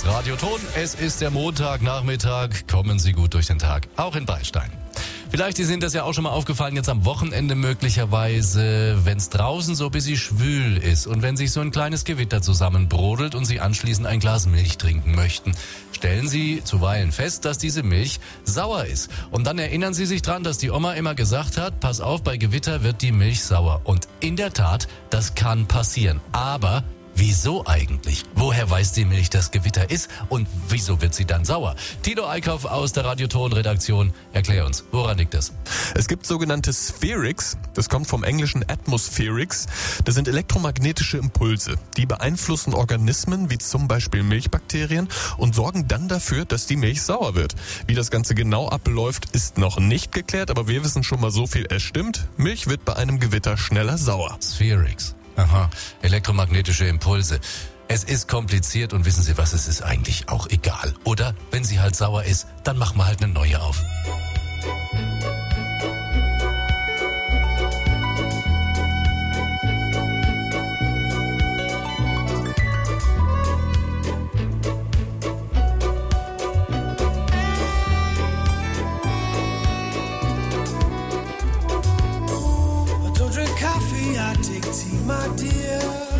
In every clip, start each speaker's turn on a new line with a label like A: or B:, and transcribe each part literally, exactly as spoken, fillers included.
A: ist Radio Ton. Es ist der Montagnachmittag. Kommen Sie gut durch den Tag, auch in Beistein. Vielleicht ist Ihnen das ja auch schon mal aufgefallen, jetzt am Wochenende möglicherweise, wenn es draußen so ein bisschen schwül ist und wenn sich so ein kleines Gewitter zusammenbrodelt und Sie anschließend ein Glas Milch trinken möchten. Stellen Sie zuweilen fest, dass diese Milch sauer ist. Und dann erinnern Sie sich dran, dass die Oma immer gesagt hat, pass auf, bei Gewitter wird die Milch sauer. Und in der Tat, das kann passieren. Aber wieso eigentlich? Woher weiß die Milch, dass Gewitter ist? Und wieso wird sie dann sauer? Tino Eickhoff aus der Radioton-Redaktion, erklär uns, woran liegt das?
B: Es gibt sogenannte Spherics, das kommt vom englischen Atmospherics. Das sind elektromagnetische Impulse. Die beeinflussen Organismen, wie zum Beispiel Milchbakterien, und sorgen dann dafür, dass die Milch sauer wird. Wie das Ganze genau abläuft, ist noch nicht geklärt, aber wir wissen schon mal so viel, es stimmt. Milch wird bei einem Gewitter schneller sauer.
A: Spherics. Aha, elektromagnetische Impulse. Es ist kompliziert und wissen Sie was, es ist eigentlich auch egal. Oder, wenn sie halt sauer ist, dann machen wir halt eine neue auf.
C: My dear,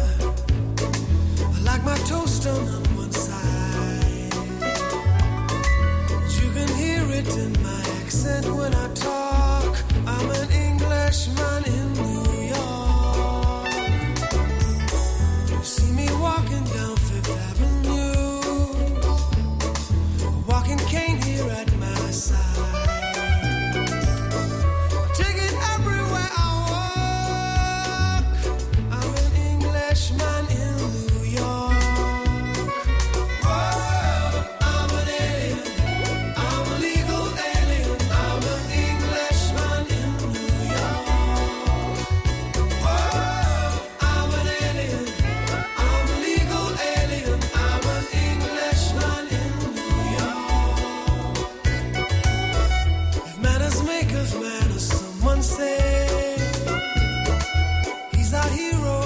C: I like my toast on one side. You can hear it in my accent when I talk. I'm an Englishman in New York. You see me walking down Fifth Avenue, a walking cane here at my side. Take it everywhere I man in New York. Whoa, I'm an alien. I'm a legal alien. I'm an Englishman in New York. Whoa, I'm an alien. I'm a legal alien. I'm an Englishman in New York. If manners make us manners, someone say he's our hero.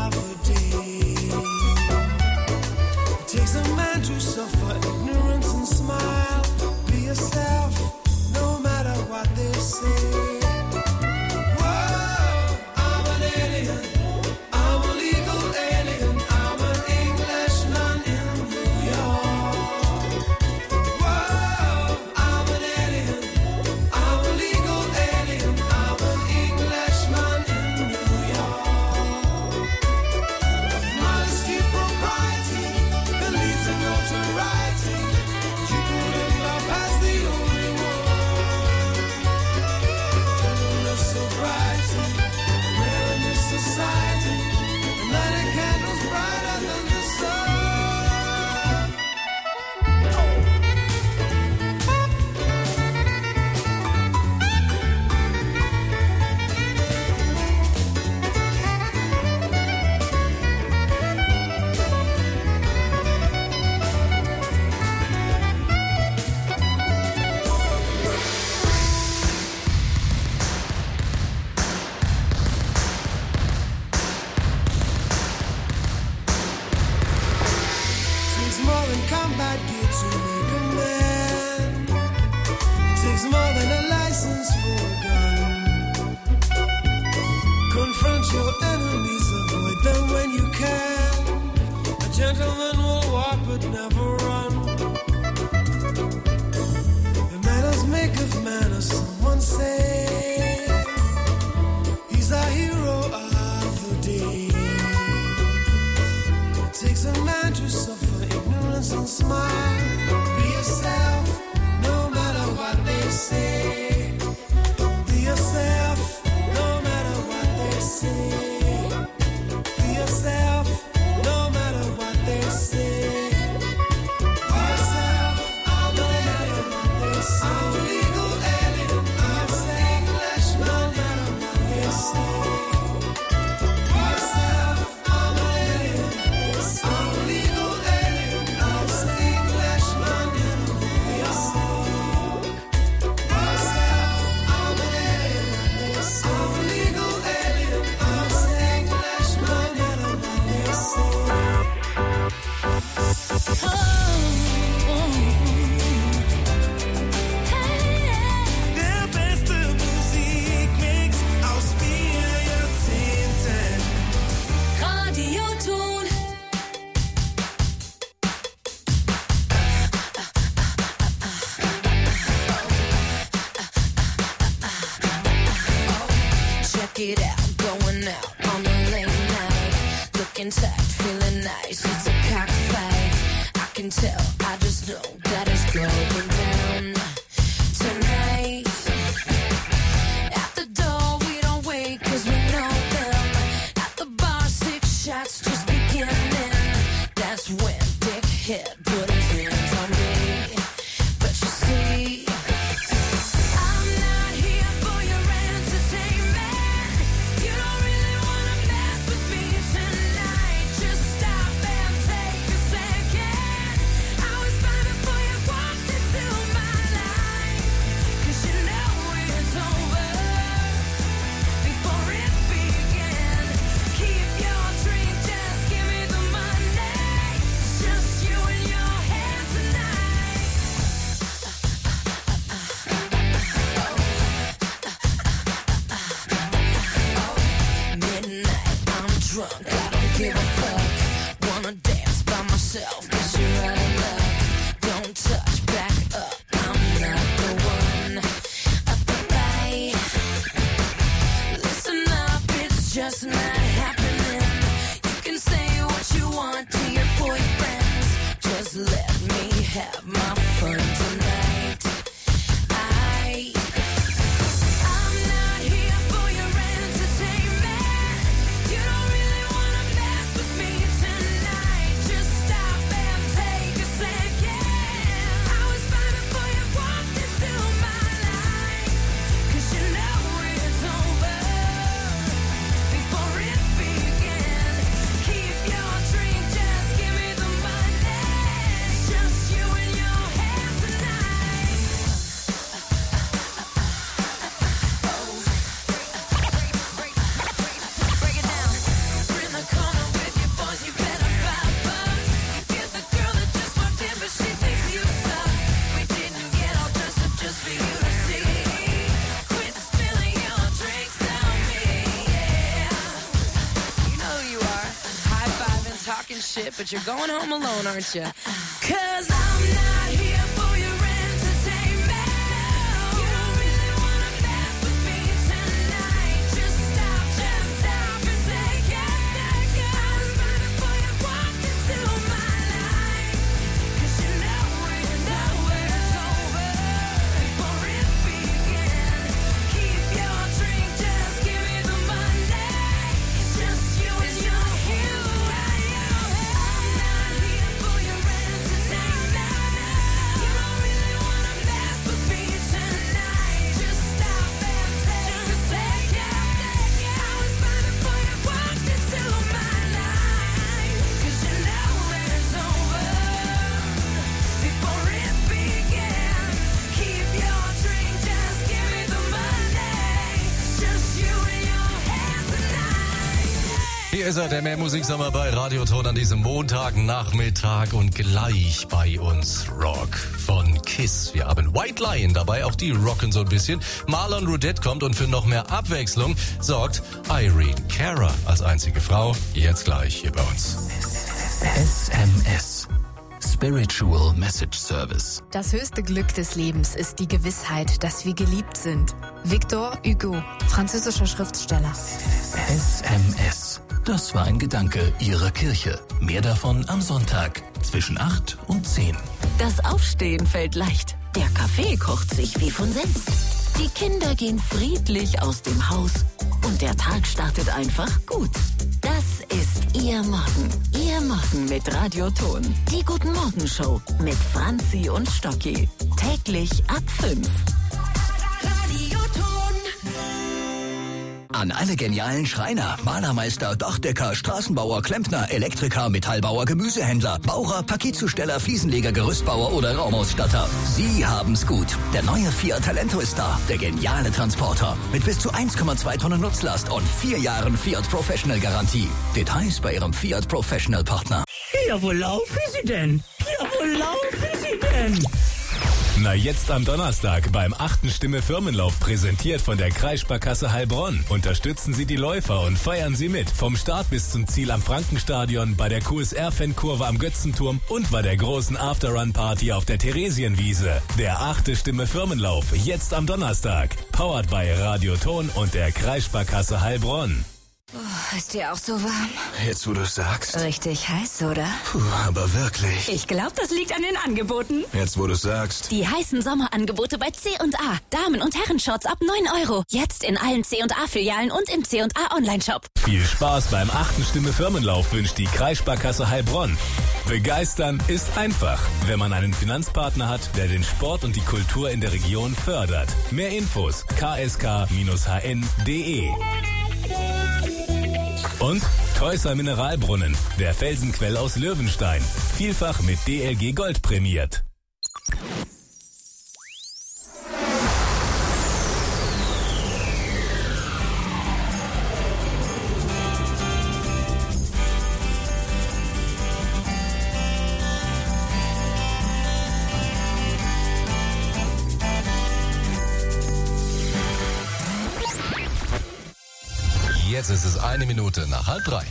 C: Takes a man to suffer ignorance and smile. Be yourself, no matter what they say. Whoa, I'm an alien. I'm a legal alien. I'm an Englishman in New York. Whoa, I'm an alien. I'm a legal alien. I'm an Englishman in New York. Modesty, propriety, notoriety, you couldn't love as the only one. Gentleness, sobriety, rare in this society, and lighting candles brighter than the sun. Combat gear to make a man. It takes more than a license for a gun. Confront your enemies, avoid them when you can. A gentleman will walk but never run. The manners make of manners, someone say. He's our hero of the day. It takes a man to suffer and smile. Be yourself, no matter what they say. Be yourself, no matter what they say. Be yourself, no matter what they say. Be yourself, no matter what they say. I'm a legal alien. I'm an Englishman, no matter what they say. Be yourself, I'm an alien. I'm a legal alien. I'm an Englishman.
D: Radioton. Check it out, going out on a late night. Looking tight, feeling nice, it's a cockfight. I can tell, I just know that it's going down tonight. At the door, we don't wait, cause we know them. At the bar, six shots just beginning. That's when Dickhead put his hands on me. But you see, I'm not here for your entertainment. You don't really wanna mess with me tonight. Just stop and take a second. I was fine before you walked into my life. Cause you know it's over before it began. Keep your drink, just give me the money. It's just you and your hand tonight. Midnight, I'm drunk, I don't give a fuck. Wanna dance by myself, cause you're out of luck. Don't touch, back up, I'm not the one. Up the bay. Listen up, it's just not happening. You can say what you want to your boyfriends. Just let me have my fun tonight. I I'm not here for your entertainment. You don't really wanna mess with me tonight. Just stop and take a second. I was fine before you walked into my life. Cause you know it's over before it began. Keep your drink, just give me the money. It's just you and your hand tonight. Break it down. We're in the corner with your boys, you better vibe up. Get the girl that just walked in, but she thinks you suck. We didn't get all dressed up just for you to see. Quit spilling your drinks on me, yeah. You know who you are. High-fiving, talking shit, but you're going home alone, aren't you? Cause I'm not here for your entertainment. You don't really wanna mess with me tonight. Just stop, just stop and take a second. I was fine before you walked into my life. Cause you know it's over, it's over before it began. Keep your drink, just give me the money. It's just you and your hand. I'm not here for your entertainment. You don't really wanna mess with me tonight. Just stop and take a second. I was fine before you walked into my life. Cause you know it's over before it began. Keep your drink, just give me the money. It's just you and your hand tonight.
A: Hier ist er, der Mehrmusiksommer bei Radioton an diesem Montagnachmittag und gleich bei uns Rock von Kiss. Wir haben White Lion dabei, auch die rocken so ein bisschen. Marlon Rudette kommt und für noch mehr Abwechslung sorgt Irene Cara als einzige Frau. Jetzt gleich hier bei uns.
E: S M S. Spiritual Message Service.
F: Das höchste Glück des Lebens ist die Gewissheit, dass wir geliebt sind. Victor Hugo, französischer Schriftsteller.
E: S M S. Das war ein Gedanke Ihrer Kirche. Mehr davon am Sonntag zwischen acht und zehn.
G: Das Aufstehen fällt leicht. Der Kaffee kocht sich wie von selbst. Die Kinder gehen friedlich aus dem Haus und der Tag startet einfach gut. Das ist Ihr Morgen. Ihr Morgen mit Radioton. Die Guten Morgen Show mit Franzi und Stocki. Täglich ab fünf.
D: Radioton.
E: An alle genialen Schreiner, Malermeister, Dachdecker, Straßenbauer, Klempner, Elektriker, Metallbauer, Gemüsehändler, Baucher, Paketzusteller, Fliesenleger, Gerüstbauer oder Raumausstatter. Sie haben's gut. Der neue Fiat Talento ist da. Der geniale Transporter. Mit bis zu eins Komma zwei Tonnen Nutzlast und vier Jahren Fiat Professional Garantie. Details bei Ihrem Fiat Professional Partner.
H: Ja, wo laufen Sie denn? Ja, wo laufen Sie denn? Na jetzt am Donnerstag beim achten Stimme Firmenlauf, präsentiert von der Kreissparkasse Heilbronn. Unterstützen Sie die Läufer und feiern Sie mit. Vom Start bis zum Ziel am Frankenstadion, bei der Q S R-Fankurve am Götzenturm und bei der großen Afterrun-Party auf der Theresienwiese. Der achte Stimme Firmenlauf, jetzt am Donnerstag. Powered by Radioton und der Kreissparkasse Heilbronn.
I: Oh, ist dir auch so warm?
J: Jetzt, wo du es sagst.
I: Richtig heiß, oder?
J: Puh, aber wirklich.
I: Ich glaube, das liegt an den Angeboten.
J: Jetzt, wo du es sagst.
K: Die heißen Sommerangebote bei C und A. Damen- und Herrenshorts ab neun Euro. Jetzt in allen C und A-Filialen und im C und A Online-Shop.
H: Viel Spaß beim achten Stimme Firmenlauf wünscht die Kreissparkasse Heilbronn. Begeistern ist einfach, wenn man einen Finanzpartner hat, der den Sport und die Kultur in der Region fördert. Mehr Infos k s k Bindestrich h n punkt d e. Und Teusser Mineralbrunnen, der Felsenquell aus Löwenstein. Vielfach mit D L G Gold prämiert.
A: Jetzt ist es eine Minute nach halb drei.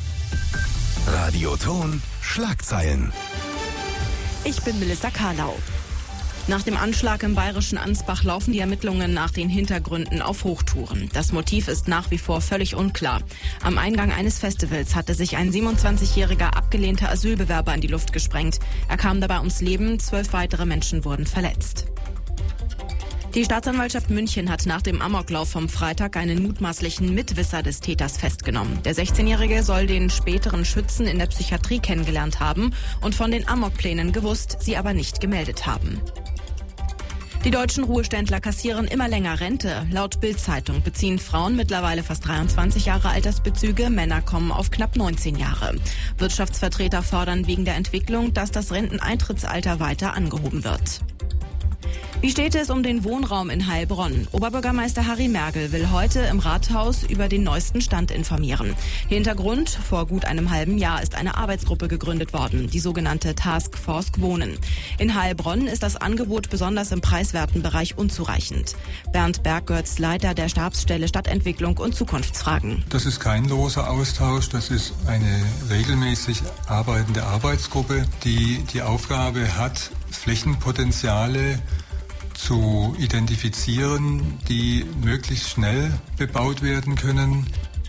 J: Radioton Schlagzeilen.
L: Ich bin Melissa Karlau. Nach dem Anschlag im bayerischen Ansbach laufen die Ermittlungen nach den Hintergründen auf Hochtouren. Das Motiv ist nach wie vor völlig unklar. Am Eingang eines Festivals hatte sich ein siebenundzwanzigjähriger abgelehnter Asylbewerber in die Luft gesprengt. Er kam dabei ums Leben, zwölf weitere Menschen wurden verletzt. Die Staatsanwaltschaft München hat nach dem Amoklauf vom Freitag einen mutmaßlichen Mitwisser des Täters festgenommen. Der sechzehnjährige soll den späteren Schützen in der Psychiatrie kennengelernt haben und von den Amokplänen gewusst, sie aber nicht gemeldet haben. Die deutschen Ruheständler kassieren immer länger Rente. Laut Bild-Zeitung beziehen Frauen mittlerweile fast dreiundzwanzig Jahre Altersbezüge, Männer kommen auf knapp neunzehn Jahre. Wirtschaftsvertreter fordern wegen der Entwicklung, dass das Renteneintrittsalter weiter angehoben wird. Wie steht es um den Wohnraum in Heilbronn? Oberbürgermeister Harry Mergel will heute im Rathaus über den neuesten Stand informieren. Hintergrund: Vor gut einem halben Jahr ist eine Arbeitsgruppe gegründet worden, die sogenannte Task Force Wohnen. In Heilbronn ist das Angebot besonders im preiswerten Bereich unzureichend. Bernd Berggötz, Leiter der Stabsstelle Stadtentwicklung und Zukunftsfragen.
M: Das ist kein loser Austausch, das ist eine regelmäßig arbeitende Arbeitsgruppe, die die Aufgabe hat, Flächenpotenziale zu identifizieren, die möglichst schnell bebaut werden können.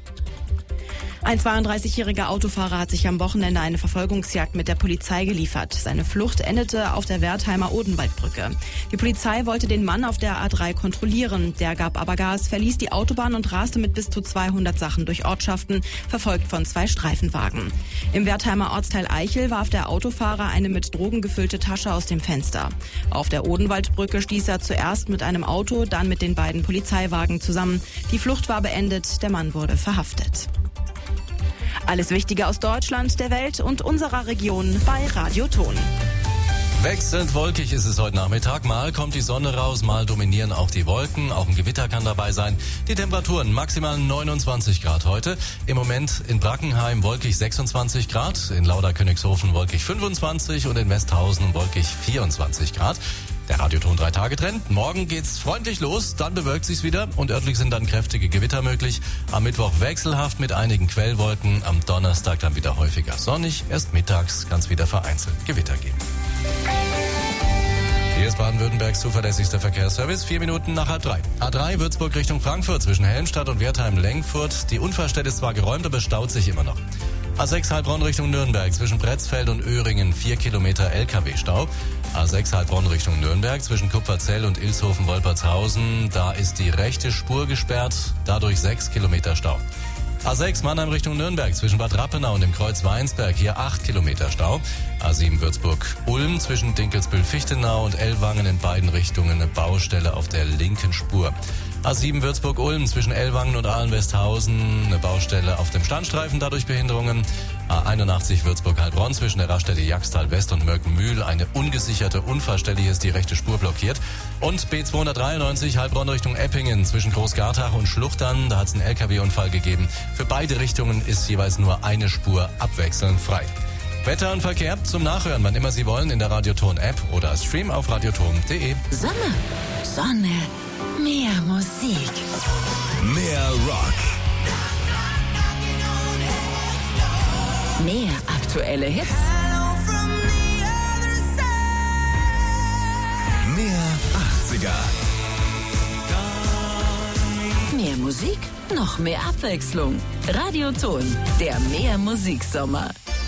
L: Ein zweiunddreißigjähriger Autofahrer hat sich am Wochenende eine Verfolgungsjagd mit der Polizei geliefert. Seine Flucht endete auf der Wertheimer Odenwaldbrücke. Die Polizei wollte den Mann auf der A drei kontrollieren. Der gab aber Gas, verließ die Autobahn und raste mit bis zu zweihundert Sachen durch Ortschaften, verfolgt von zwei Streifenwagen. Im Wertheimer Ortsteil Eichel warf der Autofahrer eine mit Drogen gefüllte Tasche aus dem Fenster. Auf der Odenwaldbrücke stieß er zuerst mit einem Auto, dann mit den beiden Polizeiwagen zusammen. Die Flucht war beendet, der Mann wurde verhaftet. Alles Wichtige aus Deutschland, der Welt und unserer Region bei Radioton.
A: Wechselnd wolkig ist es heute Nachmittag. Mal kommt die Sonne raus, mal dominieren auch die Wolken. Auch ein Gewitter kann dabei sein. Die Temperaturen maximal neunundzwanzig Grad heute. Im Moment in Brackenheim wolkig sechsundzwanzig Grad, in Lauda-Königshofen wolkig fünfundzwanzig und in Westhausen wolkig vierundzwanzig Grad. Der Radioton drei Tage Trend. Morgen geht's freundlich los, dann bewölkt sich's wieder und örtlich sind dann kräftige Gewitter möglich. Am Mittwoch wechselhaft mit einigen Quellwolken, am Donnerstag dann wieder häufiger sonnig. Erst mittags kann's wieder vereinzelt Gewitter geben. Hier ist Baden-Württembergs zuverlässigster Verkehrsservice, vier Minuten nach halb drei. A drei Würzburg Richtung Frankfurt zwischen Helmstadt und Wertheim-Lengfurt. Die Unfallstelle ist zwar geräumt, aber es staut sich immer noch. A sechs Heilbronn Richtung Nürnberg zwischen Bretzfeld und Öhringen vier Kilometer L K W-Stau. A sechs Heilbronn Richtung Nürnberg zwischen Kupferzell und Ilshofen-Wolpertshausen. Da ist die rechte Spur gesperrt, dadurch sechs Kilometer Stau. A sechs Mannheim Richtung Nürnberg zwischen Bad Rappenau und dem Kreuz Weinsberg, hier acht Kilometer Stau. A sieben Würzburg-Ulm zwischen Dinkelsbühl-Fichtenau und Ellwangen in beiden Richtungen eine Baustelle auf der linken Spur. A sieben Würzburg-Ulm zwischen Ellwangen und Ahlen-Westhausen, eine Baustelle auf dem Standstreifen, dadurch Behinderungen. A einundachtzig Würzburg-Heilbronn zwischen der Raststätte Jagstal West und Mörkenmühl, eine ungesicherte Unfallstelle, hier ist die rechte Spur blockiert. Und B zweihundertdreiundneunzig Heilbronn Richtung Eppingen zwischen Großgartach und Schluchtern, da hat es einen L K W-Unfall gegeben. Für beide Richtungen ist jeweils nur eine Spur abwechselnd frei. Wetter und Verkehr zum Nachhören, wann immer Sie wollen, in der Radioton-App oder Stream auf radioton punkt de.
G: Sonne, Sonne, mehr Musik.
J: Mehr Rock.
G: Mehr aktuelle Hits.
J: Mehr achtziger.
G: Mehr Musik, noch mehr Abwechslung. Radioton, der Mehr Musiksommer.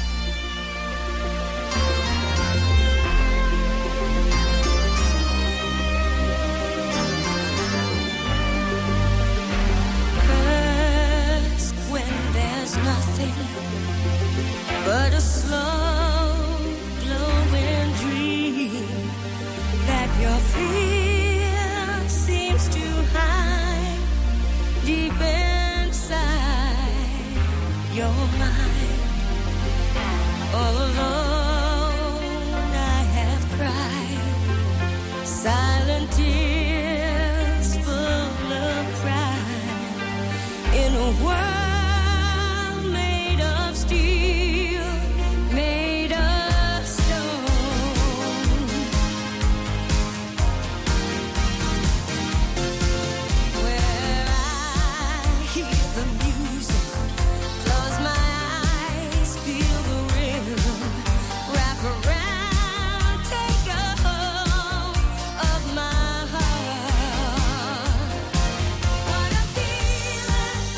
D: First, when there's nothing but a slow, glowing dream that your fear seems to hide deep inside your mind. All alone I have cried silent tears full of pride in a world made of steel, made of stone. Where I hear the music, close my eyes, feel the rhythm, wrap around, take a hold of my heart. What a feeling,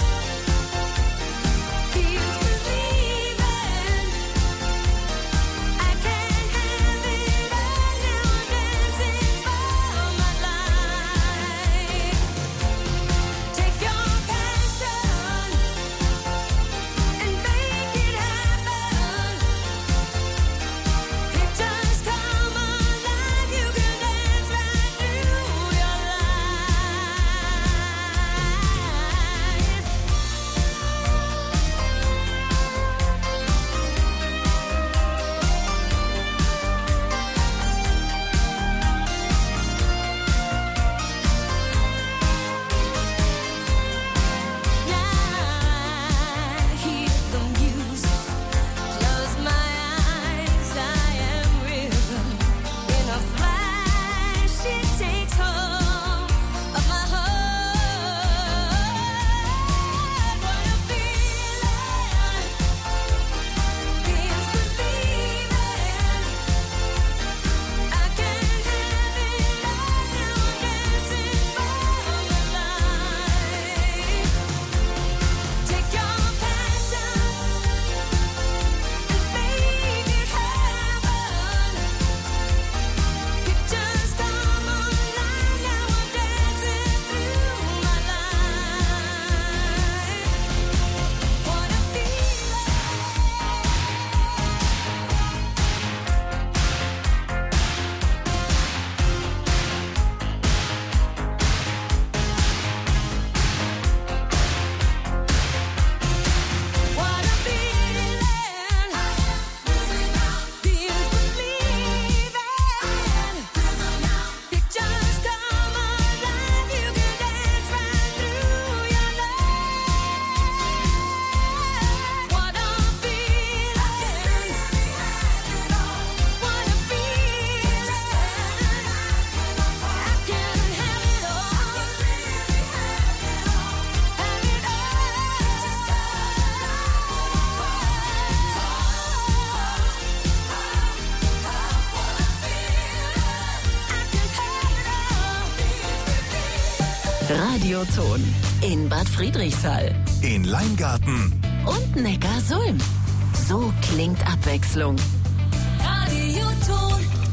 D: feels believing. I can't have it all now, dancing for my life. Take your passion and make it happen. Pictures come alive, you can dance right through your I hear the music, close my eyes, I am rhythm. In a flash, it takes hold of my heart. What a feeling, feels believing. I can't have it all now, dancing for my life. Take your passion and make it happen. Pictures come alive, now I'm dancing through my life. What a What a feeling, feels believing. Pictures come alive, you can dance right through your life. What a feeling, what a feeling. I can have it all, have it
G: Radioton in Bad Friedrichshall
J: In Leingarten.
G: und Neckarsulm. So klingt Abwechslung.
D: Radioton.